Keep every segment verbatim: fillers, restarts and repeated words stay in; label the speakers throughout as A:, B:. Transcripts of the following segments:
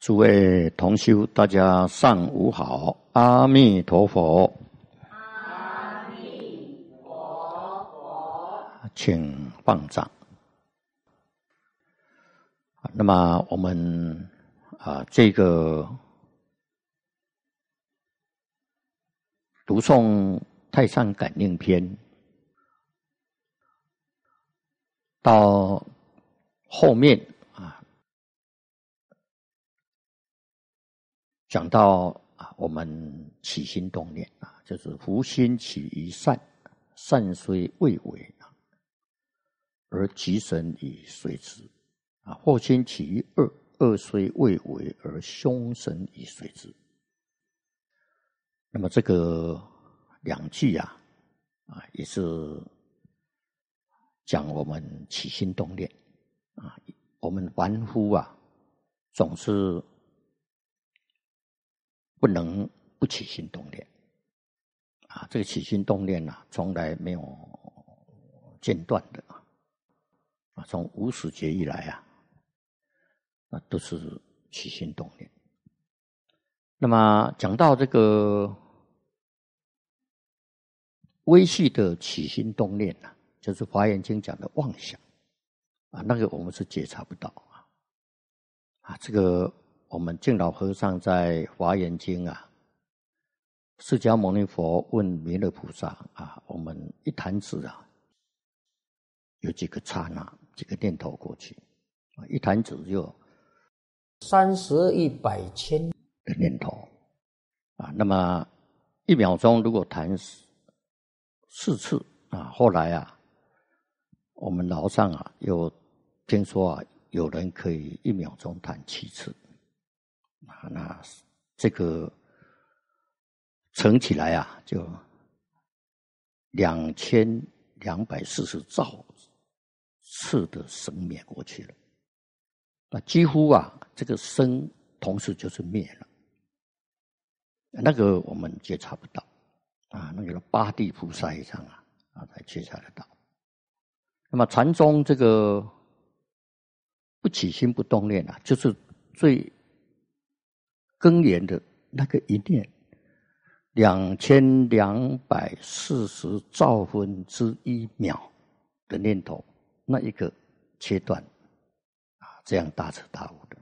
A: 诸位同修，大家上午好，阿弥陀佛。
B: 阿弥陀佛，
A: 请放掌。那么我们啊，这个读诵《太上感应篇》到后面啊，讲到啊，我们起心动念啊，就是福心起于善，善虽未为，而吉神已随之。啊，祸心起于恶，恶虽未为，而凶神已随之。那么这个两句啊，啊，也是讲我们起心动念啊，我们凡夫啊，总是不能不起心动念啊，这个起心动念啊，从来没有间断的啊，从无始劫以来啊。那都是起心动念。那么讲到这个微细的起心动念啊，就是《华严经》讲的妄想啊，那个我们是觉察不到啊。啊，这个我们净老和尚在《华严经》啊，释迦牟尼佛问弥勒菩萨啊，我们一弹指啊，有几个刹那，几个念头过去啊，一弹指就
B: 三十亿百千
A: 的念头啊，那么一秒钟如果弹四次啊，后来啊，我们楼上啊有听说啊，有人可以一秒钟弹七次啊，那这个乘起来啊，就两千两百四十兆次的生灭过去了。那几乎啊，这个生同时就是灭了，那个我们觉察不到啊，那个八地菩萨以上啊啊才觉察得到。那么禅宗这个不起心不动念啊，就是最根源的那个一念，两千两百四十兆分之一秒的念头，那一个切断。这样大彻大悟的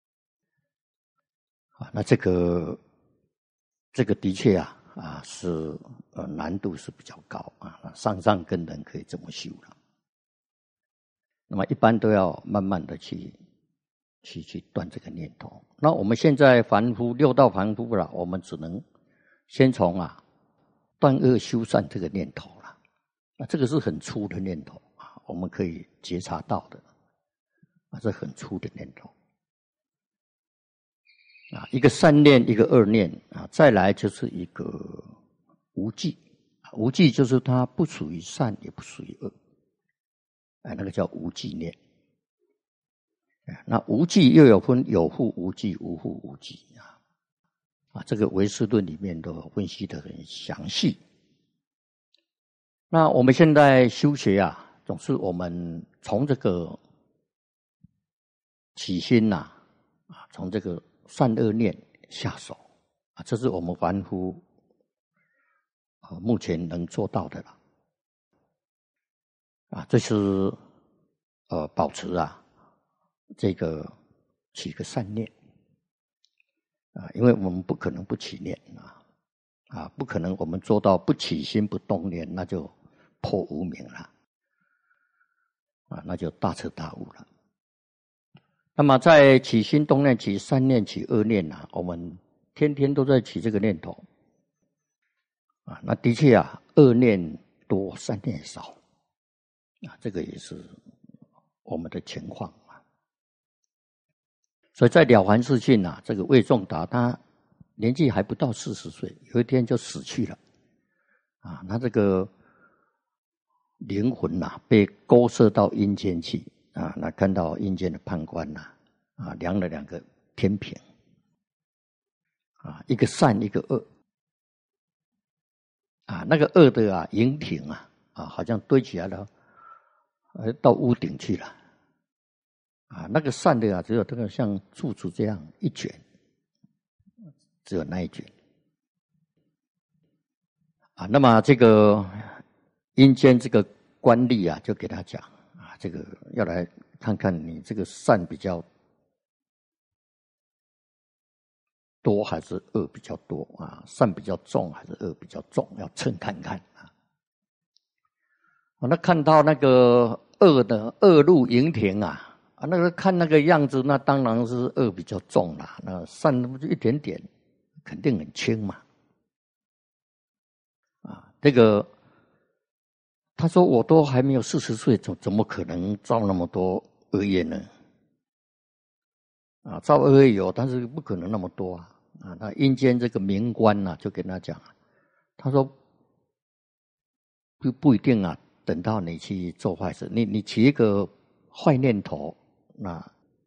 A: 啊，那这个这个的确啊啊是呃难度是比较高啊，上上根人可以这么修了。那么一般都要慢慢的去去去断这个念头。那我们现在凡夫六道凡夫了，我们只能先从啊断恶修善这个念头了。那这个是很粗的念头啊，我们可以觉察到的。啊，这很粗的念头啊，一个善念，一个恶念啊，再来就是一个无记，无记就是它不属于善，也不属于恶，啊，那个叫无记念。那无记又有分有覆无记、无覆无记啊，啊，这个唯识论里面都分析得很详细。那我们现在修学啊，总是我们从这个起心呐、啊，啊，从这个善恶念下手啊，这是我们凡夫啊目前能做到的了。啊，这是呃保持啊这个起个善念啊，因为我们不可能不起念啊啊，不可能我们做到不起心不动念，那就破无明了啊，那就大彻大悟了。那么在起心动念、起善念、起恶念啊，我们天天都在起这个念头啊。那的确啊，恶念多，善念少啊，这个也是我们的情况啊。所以在了凡四训啊，这个魏仲达他年纪还不到四十岁，有一天就死去了啊。他这个灵魂呐、啊，被勾射到阴间去。啊，那看到阴间的判官呐、啊，啊，量了两个天平，啊，一个善，一个恶，啊，那个恶的啊，营亭啊，啊，好像堆起来了，呃，到屋顶去了， 啊，那个善的啊，只有这个像柱子这样一卷，只有那一卷。啊，那么这个阴间这个官吏啊，就给他讲啊，这个要来看看你这个善比较多还是恶比较多啊？善比较重还是恶比较重？要称看看啊。那看到那个恶的恶入营庭啊，啊，那个看那个样子，那当然是恶比较重啦。那善那么就一点点，肯定很轻嘛。啊，这个他说我都还没有四十岁，怎怎么可能造那么多恶业呢？啊，造恶业有，但是不可能那么多啊。啊，那阴间这个冥官呐、啊，就跟他讲，他说不不一定啊。等到你去做坏事，你你起一个坏念头，那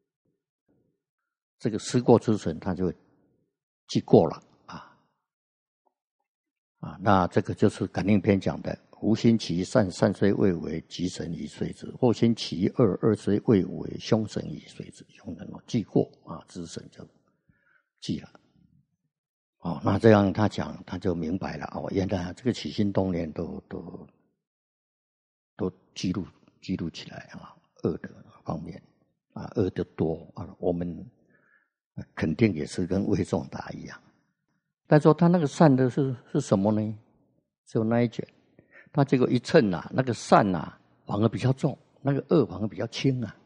A: 这个思过之神他就记过了啊啊，那这个就是感应篇讲的。无心起善，善虽未为，吉神已遂之；或心起恶，恶虽未为，凶神已遂之。凶神记过啊，之神就记了。哦，那这样他讲，他就明白了哦，原来这个起心动念都都都记录记录起来啊，恶的方面啊，恶的多啊，我们肯定也是跟魏仲达一样。但是说他那个善的是是什么呢？只有那一卷，他这个一称啊，那个善啊反而比较重，那个恶反而比较轻啊。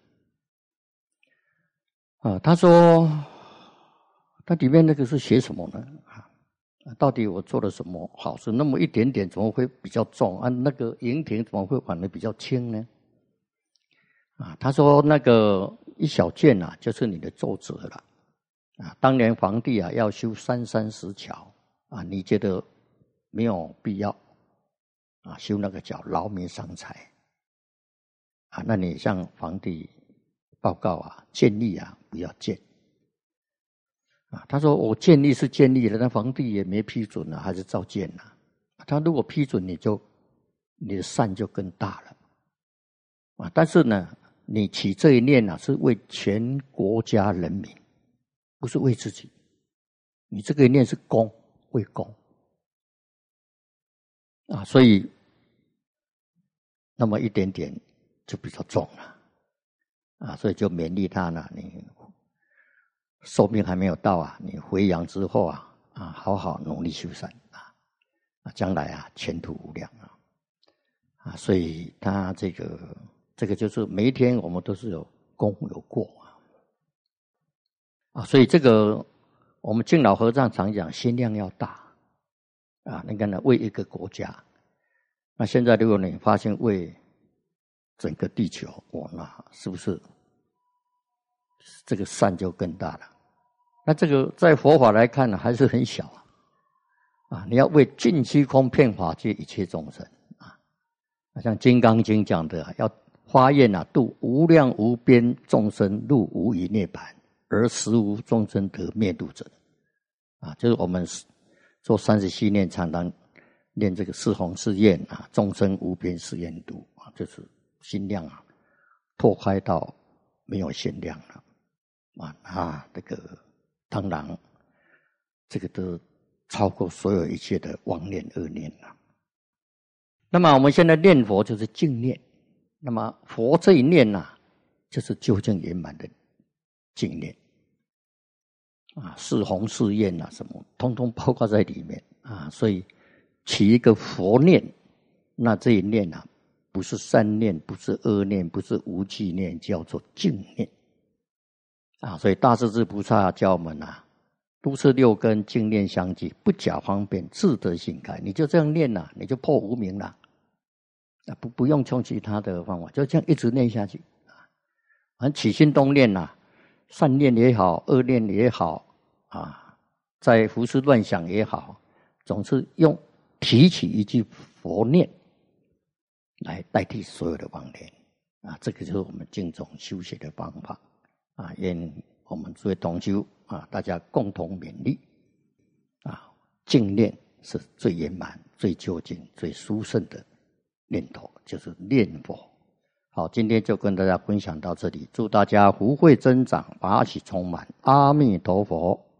A: 啊，他说他里面那个是写什么呢？到底我做了什么好事？那么一点点怎么会比较重啊？那个营庭怎么会反而比较轻呢？啊，他说那个一小件啊，就是你的奏折了。啊，当年皇帝啊要修三山石桥啊，你觉得没有必要啊修那个桥，劳民伤财啊？那你向皇帝报告啊，建议啊不要建。啊，他说我建立是建立了，但皇帝也没批准啊，还是照建啊。他如果批准，你就你的善就更大了啊。但是呢，你起这一念啊，是为全国家人民，不是为自己。你这个一念是公，为公啊，所以那么一点点就比较重了啊，所以就勉励他呢，你寿命还没有到啊，你回阳之后啊，啊，好好努力修善啊，啊，将来啊，前途无量啊，啊，所以他这个这个就是每一天我们都是有功有过啊，啊，所以这个我们敬老和尚常讲心量要大啊，你看呢，为一个国家，那现在如果你发现为整个地球，哇，那是不是这个善就更大了？那这个在佛法来看呢，还是很小啊！啊，你要为尽虚空遍法界一切众生啊，像《金刚经》讲的、啊，要发愿啊，度无量无边众生入无余涅槃，而实无众生得灭度者。啊，就是我们做三十七念，常常念这个四弘誓愿啊，众生无边誓愿度啊，就是心量啊，拓开到没有限量了啊啊，这个。当然，这个都超过所有一切的妄念恶念了。那么我们现在念佛就是净念，那么佛这一念呐、啊，就是究竟圆满的净念啊，四弘誓愿啊，什么通通包括在里面啊。所以起一个佛念，那这一念啊，不是善念，不是恶念，不是无记念，叫做净念。啊，所以大势至菩萨教我们啊，都是六根净念相继，不假方便，自得性开。你就这样念啊，你就破无明了。啊，不不用用其他的方法，就这样一直念下去啊。反正起心动念啊，善念也好，恶念也好啊，在胡思乱想也好，总是用提起一句佛念来代替所有的妄念啊。这个就是我们净宗修学的方法。啊，愿我们诸位同修啊，大家共同勉励啊，净念是最圆满、最究竟、最殊胜的念头，就是念佛好，今天就跟大家分享到这里，祝大家福慧增长，法喜充满，阿弥陀佛。